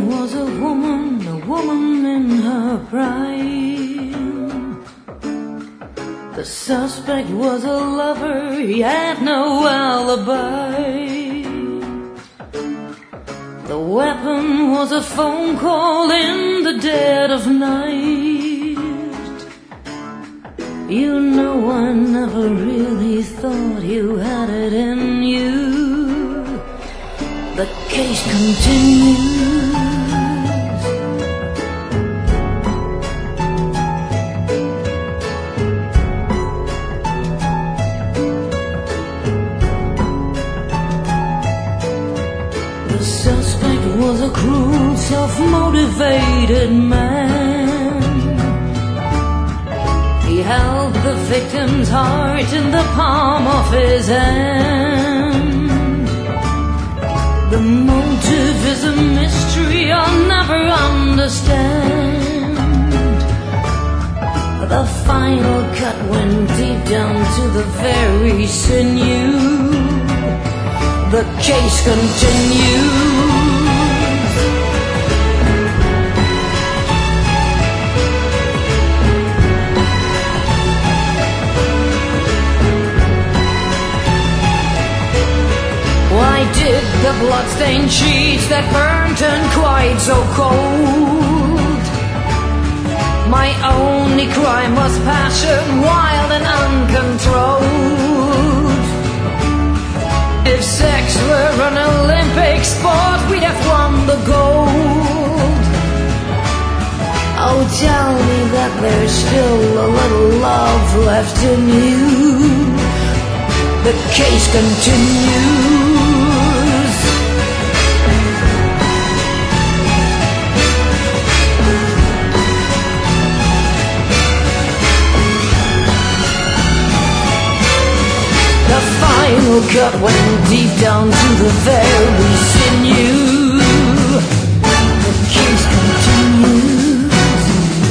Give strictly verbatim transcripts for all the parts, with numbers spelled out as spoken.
was a woman, a woman in her prime. The suspect was a lover, he had no alibi. The weapon was a phone call in the dead of night. You know, I never really thought you had it in you. The case continues. The suspect was a cruel, self-motivated man. He held the victim's heart in the palm of his hand. The motive is a mystery I'll never understand. The final cut went deep down to the very sinew. The case continues. Why did the bloodstained sheets that burned turn quite so cold? My only crime was passion, wild and uncontrolled. If sex were an Olympic sport, we'd have won the gold. Oh, tell me that there's still a little love left in you. The case continues. The final cut went deep down to the very sinew. The case continues.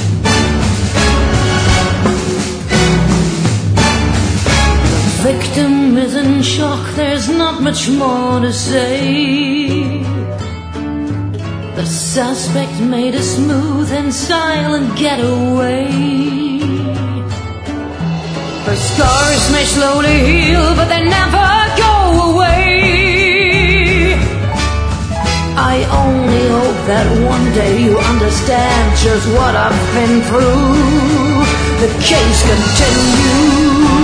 The victim is in shock, there's not much more to say. The suspect made a smooth and silent getaway. Her scars may slowly heal, but they never go away. I only hope that one day you understand just what I've been through. The case continues.